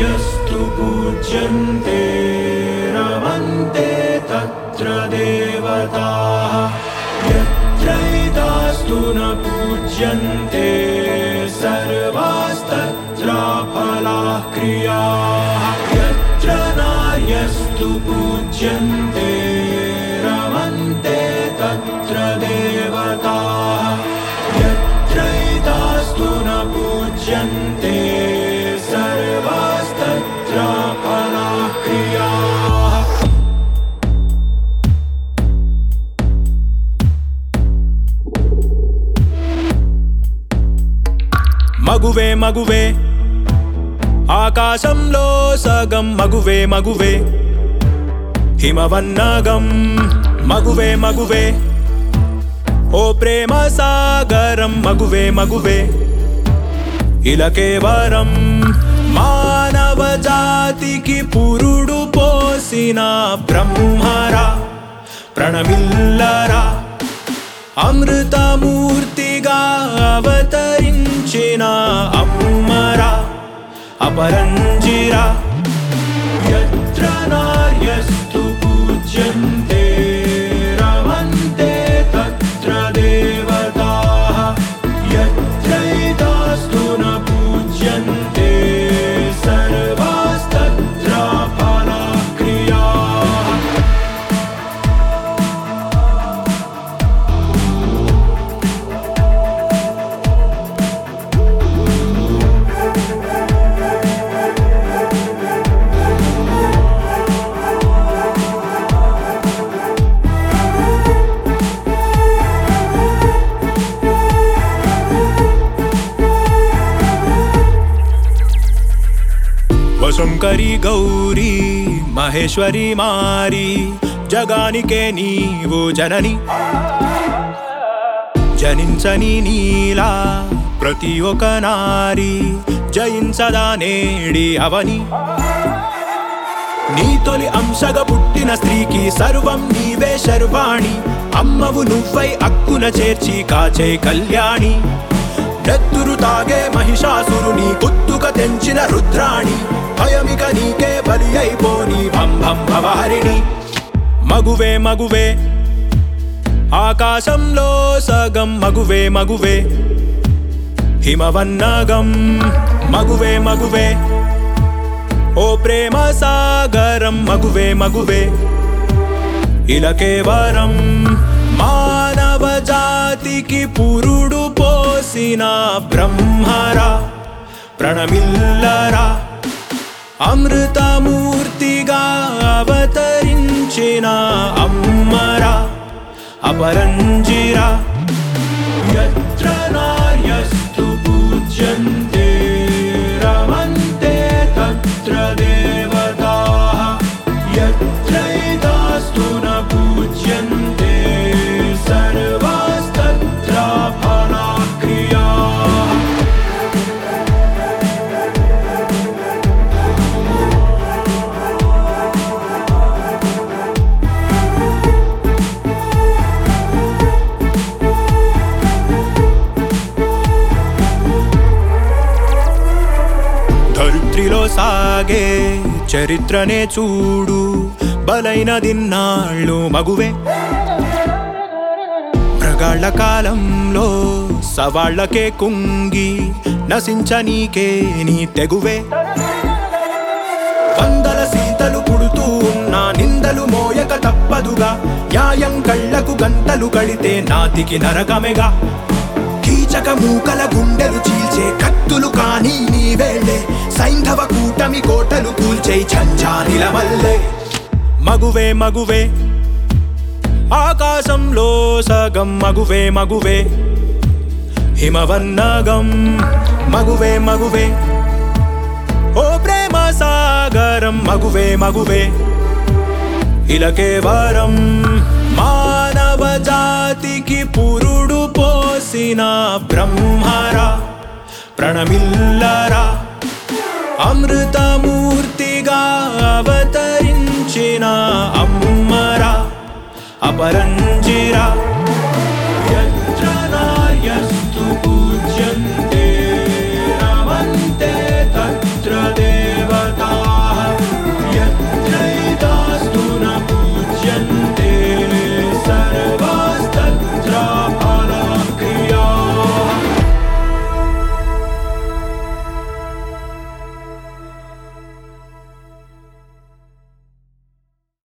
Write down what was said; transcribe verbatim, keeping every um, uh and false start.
नार्यस्तु पूज्यन्ते रमन्ते तत्र देवताः यत्रैतास्तु न पूज्यन्ते सर्वास्तत्राफलाः क्रियाः यत्र नार्यस्तु पूज्यन्ते रमन्ते तत्र देवताः यत्रैतास्तु न पूज्यन्ते सर्वास्तत्राफलाः क्रियाः మగువే మగువే ఆకాశంలో సగం మగువే మగువే హిమవన్నగం మగువే మగువే ఓ ప్రేమ సాగరం మగువే మగువే ఇలా కేవలం మానవ జాతికి పురుడు పోసిన బ్రహ్మరా ప్రణమిల్లరా అమృతమూర్తిగా అవతరించిన అమ్మరా అపరంజిరా యత్ర నార్యస్తు పూజ్యంతే రమంతే తత్ర దేవతాః యత్రైతాస్తు న పూజ్యంతే సర్వాస్తత్రాఫలాః క్రియాః శంకరి గౌరీ మహేశ్వరి మారి జగానికే నీవు జనని జనించని నీలా ప్రతి ఒక్క నారి జయించదా నేడి అవని నీ తొలి అంశగా పుట్టిన స్త్రీకి సర్వం నీవే శర్వాణి అమ్మవు నువ్వై అక్కున చేర్చి కాచే కళ్యాణి నెత్తురు తాగే మహిషాసురుని గుత్తుక తెంచిన రుద్రాణి భయమిక నీకే బలి అయిపోని భం భం భవహరిణి మగువే మగువే ఆకాశంలో సగం మగువే మగువే హిమవన్నగం మగువే మగువే ఓ ప్రేమ సాగరం మగువే మగువే ఇలా కేవలం మానవ జాతికి పురుడు పోసిన బ్రహ్మరా ప్రణమిల్లరా అమృతమూర్తిగా అవతరించిన అమ్మరా అపరంజిరా యత్ర నార్యస్తు పూజ్యంతే రమంతే తత్ర దేవతాః యత్రైతాస్తు న పూజ్యంతే సర్వాస్తత్రాఫలాః క్రియాః ధరిత్రిలో సాగే చరిత్రనే చూడు బలైన దిన్నాళ్ళు మగువే మృగాళ్ళ కాలంలో సవాళ్లకే కుంగి నశించనీకే నీ తెగువే వందల సీతలు పుడుతూ ఉన్న నిందలు మోయక తప్పదుగా న్యాయం కళ్ళకు గంటలు కడితే నాతికి నరకమెగా కీచక మూకల గుండెలు చీల్చే కత్తులు కానీ నీ వేళ్ళే సైంధవ కూటమి కోటలు కూల్చే ఝంఝానిల వల్లే మగువే మగువే ఆకాశంలో సగం మగువే మగువే హిమవన్నగం మగువే మగువే ఓ ప్రేమ సాగరం మగువే మగువే ఇలా కేవలం మానవ జాతికి పురుడు పోసిన బ్రహ్మరా ప్రణమిల్లరా అమృతమూర్తిగా అవతరించిన అమ్మరా అపరంజిరా